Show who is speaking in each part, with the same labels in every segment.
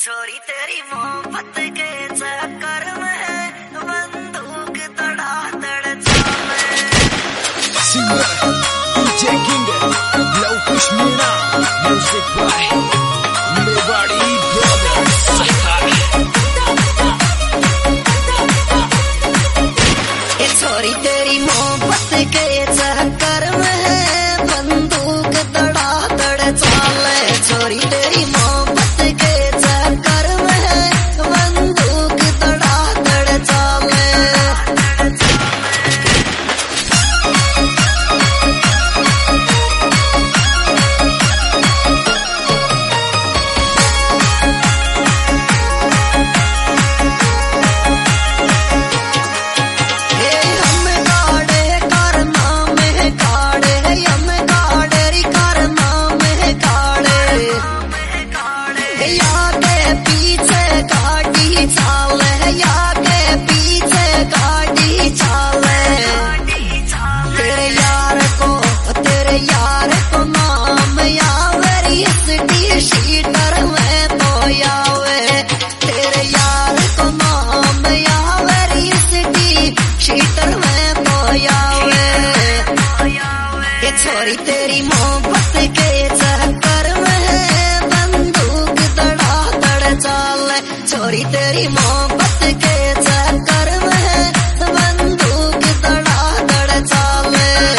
Speaker 1: छोरी तेरी मोहब्बत के चक्कर में बंदूक धड़ाधड़ चले।
Speaker 2: Singer DJ king love Kashmira music by Mewari brothers.
Speaker 1: छोरी तेरी मोहब्बत के चक्कर में बंदूक धड़ाधड़ चले। छोरी तेरी मोहब्बत के चक्कर में बंदूक धड़ाधड़ चले। छोरी तेरी मोहब्बत के चक्कर में बंदूक धड़ाधड़ चले। छोरी तेरी मोहब्बत के चक्कर में बंदूक धड़ाधड़ चले।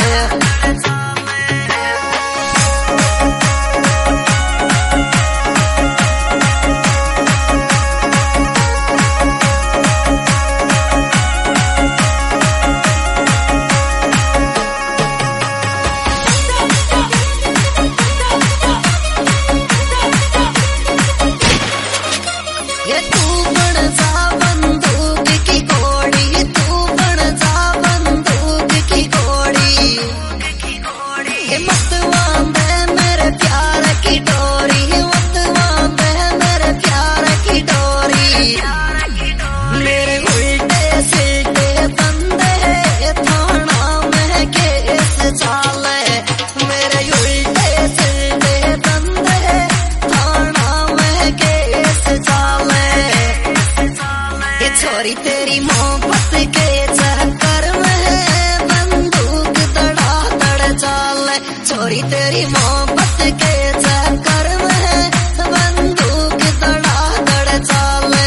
Speaker 1: छोरी तेरी मोहब्बत के चक्कर में बंदूक धड़ाधड़ चले। छोरी तेरी मोहब्बत के चक्कर में बंदूक धड़ाधड़ चले।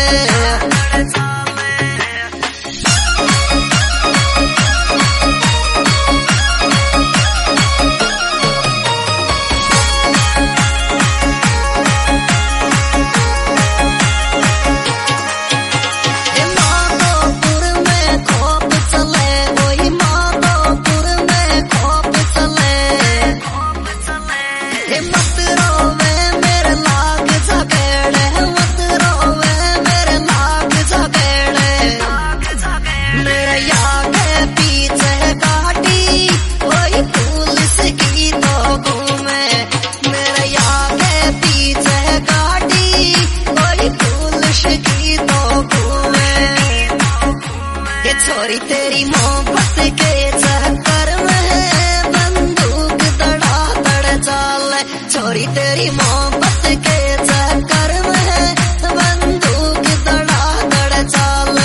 Speaker 1: छोरी तेरी मोहब्बत के चक्कर में बंदूक धड़ाधड़ चले। छोरी तेरी मोहब्बत के चक्कर में बंदूक धड़ाधड़ चले।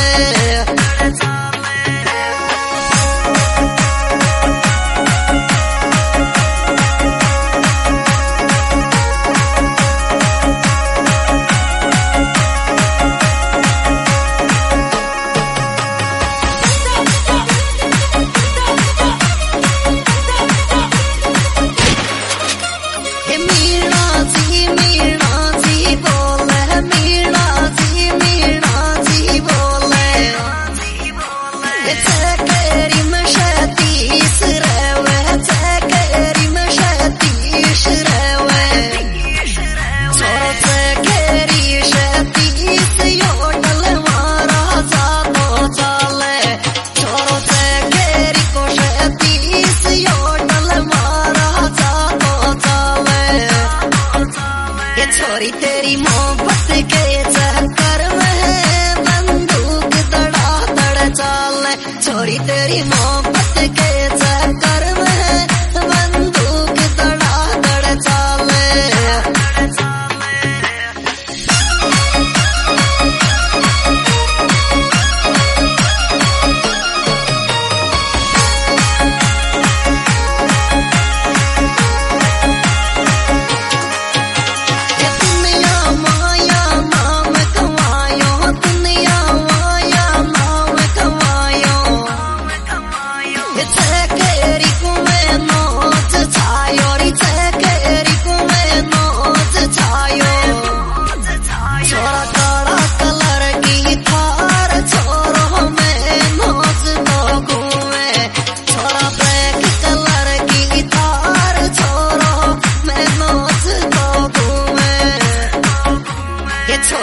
Speaker 1: छोरी तेरी मोहब्बत के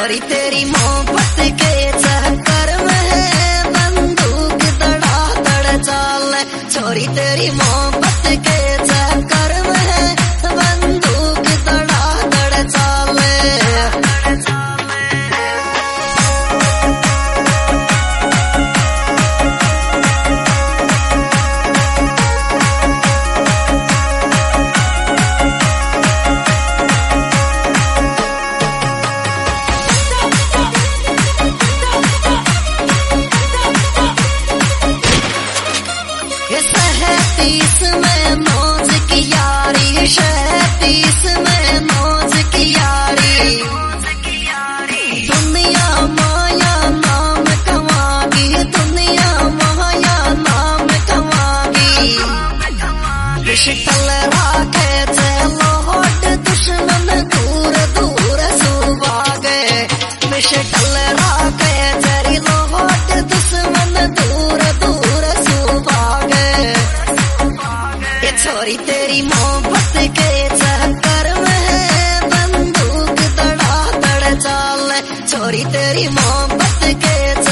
Speaker 1: छोरी तेरी मोहब्बत के चक्कर में है बंदूक दड़ा दड़ चाल। छोरी तेरी मोहब्बत के चक्कर में है बंदूक दड़ा दड़ चाल। तीस में मौज की यारी, 37 में मौज की यारी। दुनिया माया नाम कमागी, दुनिया माया नाम कमागी। पिस्टल राखे चलो होट दुश्मन दूर दूर सुभागे। पिस्टल राखे चरी लो होट दुश्मन दूर दूर सुभागे। छोरी तेरी मोहब्बत के चक्कर में है बंदूक दड़ा दड़ चाल। छोरी तेरी मोहब्बत के